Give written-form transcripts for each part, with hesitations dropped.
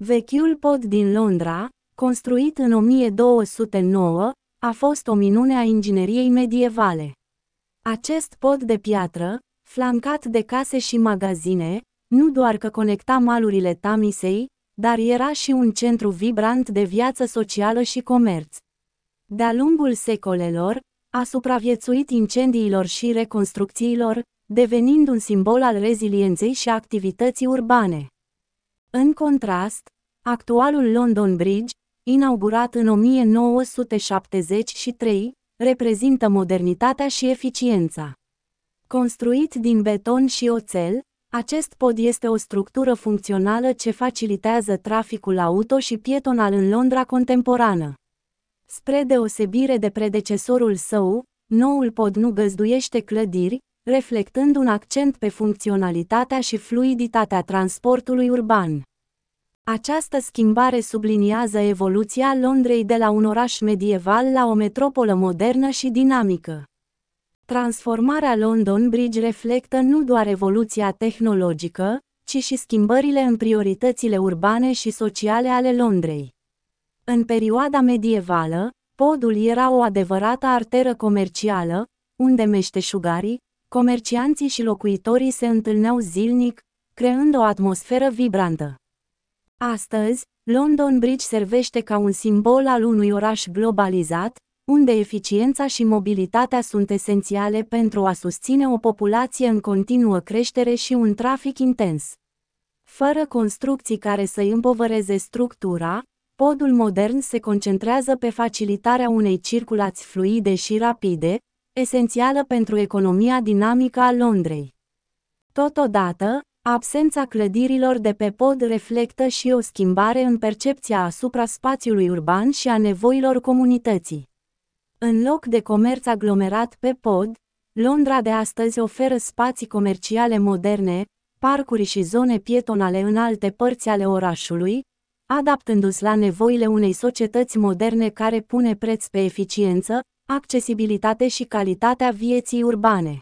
Vechiul pod din Londra, construit în 1209, a fost o minune a ingineriei medievale. Acest pod de piatră, flancat de case și magazine, nu doar că conecta malurile Tamisei, dar era și un centru vibrant de viață socială și comerț. De-a lungul secolelor, a supraviețuit incendiilor și reconstrucțiilor, devenind un simbol al rezilienței și activității urbane. În contrast, actualul London Bridge, inaugurat în 1973, reprezintă modernitatea și eficiența. Construit din beton și oțel, acest pod este o structură funcțională ce facilitează traficul auto și pietonal în Londra contemporană. Spre deosebire de predecesorul său, noul pod nu găzduiește clădiri, reflectând un accent pe funcționalitatea și fluiditatea transportului urban. Această schimbare subliniază evoluția Londrei de la un oraș medieval la o metropolă modernă și dinamică. Transformarea London Bridge reflectă nu doar evoluția tehnologică, ci și schimbările în prioritățile urbane și sociale ale Londrei. În perioada medievală, podul era o adevărată arteră comercială, unde meșteșugarii, comercianții și locuitorii se întâlneau zilnic, creând o atmosferă vibrantă. Astăzi, London Bridge servește ca un simbol al unui oraș globalizat, unde eficiența și mobilitatea sunt esențiale pentru a susține o populație în continuă creștere și un trafic intens. Fără construcții care să împovăreze structura, podul modern se concentrează pe facilitarea unei circulații fluide și rapide, esențială pentru economia dinamică a Londrei. Totodată, absența clădirilor de pe pod reflectă și o schimbare în percepția asupra spațiului urban și a nevoilor comunității. În loc de comerț aglomerat pe pod, Londra de astăzi oferă spații comerciale moderne, parcuri și zone pietonale în alte părți ale orașului, adaptându-se la nevoile unei societăți moderne care pune preț pe eficiență, accesibilitate și calitatea vieții urbane.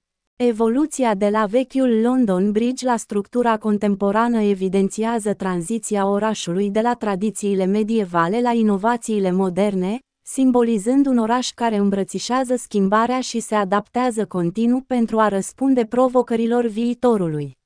Evoluția de la vechiul London Bridge la structura contemporană evidențiază tranziția orașului de la tradițiile medievale la inovațiile moderne, simbolizând un oraș care îmbrățișează schimbarea și se adaptează continuu pentru a răspunde provocărilor viitorului.